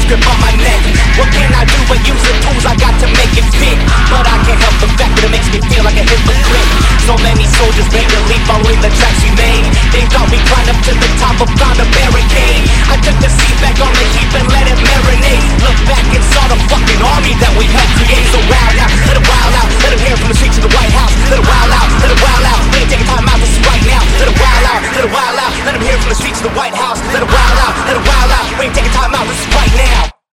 grip on my neck. What can I do but use the tools I got to make it fit? But I can't help the fact that it makes me feel like a hypocrite. So many soldiers made the leap following the tracks we made.